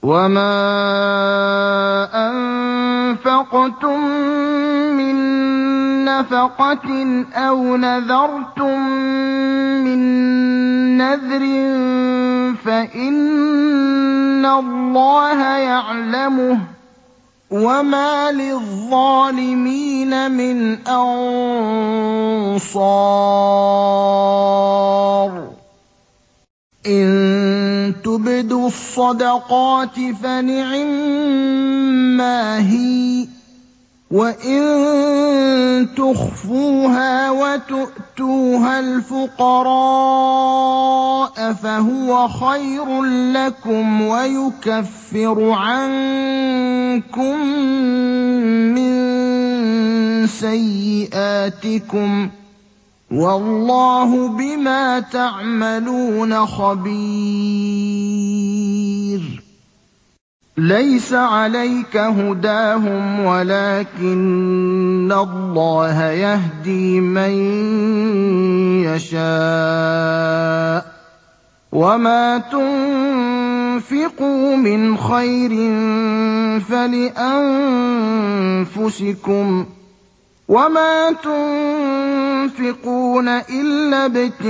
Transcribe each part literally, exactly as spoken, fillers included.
وَمَا أَنفَقْتُم مِّن نَّفَقَةٍ أَوْ نَذَرْتُم مِّن نَّذْرٍ فَإِنَّ اللَّهَ يَعْلَمُهُ ۗ وَمَا لِلظَّالِمِينَ مِنْ أَنصَارٍ إِن تُبْدُوا الصَّدَقَاتِ فَنِعِمَّا هِيَ ۖ وَإِن تُخْفُوهَا وَتُؤْتُوهَا الْفُقَرَاءَ فَهُوَ خَيْرٌ لَّكُمْ وَيُكَفِّرُ عَنكُم مِّن سَيِّئَاتِكُمْ ۗ وَاللَّهُ بِمَا تَعْمَلُونَ خَبِيرٌ لَيْسَ عَلَيْكَ هُدَاهُمْ وَلَٰكِنَّ اللَّهَ يَهْدِي مَن يَشَاءُ ۗ وَمَا تُنفِقُوا مِنْ خَيْرٍ فَلِأَنفُسِكُمْ ۚ وَمَا تُنفِقُونَ إِلَّا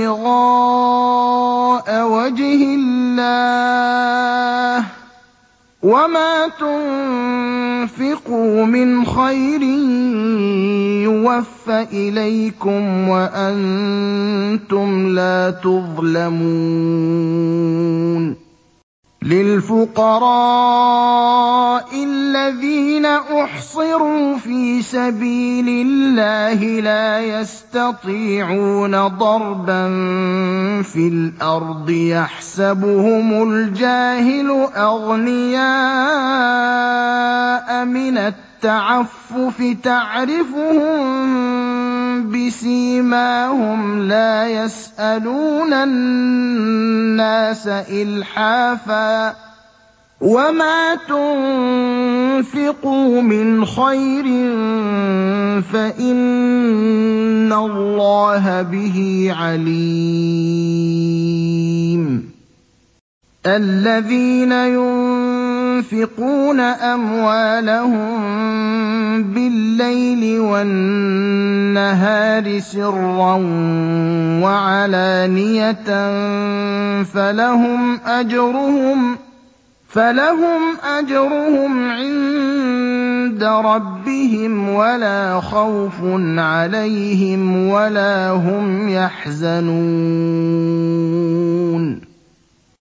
ابْتِغَاءَ وَجْهِ اللَّهِ ۚ وَمَا تُنفِقُوا مِنْ خَيْرٍ يُوَفَّ إِلَيْكُمْ وَأَنتُمْ لَا تُظْلَمُونَ لِلْفُقَرَاءِ الَّذِينَ أُحْصِرُوا فِي سَبِيلِ اللَّهِ لَا يَسْتَطِيعُونَ ضَرْبًا فِي الْأَرْضِ يَحْسَبُهُمُ الْجَاهِلُ أَغْنِيَاءَ مِنَ التَّعَفُّفِ تَعْرِفُهُم بِسِيمَاهُمْ لَا يَسْأَلُونَ النَّاسَ إِلْحَافًا ۗ وَمَا تُنفِقُوا مِنْ خَيْرٍ فَإِنَّ اللَّهَ بِهِ عَلِيمٌ الَّذِينَ يُنفِقُونَ أَمْوَالَهُم بِاللَّيْلِ وَالنَّهَارِ سِرًّا وَعَلَانِيَةً فَلَهُمْ أَجْرُهُمْ فَلَهُمْ أَجْرُهُمْ عِندَ رَبِّهِمْ وَلَا خَوْفٌ عَلَيْهِمْ وَلَا هُمْ يَحْزَنُونَ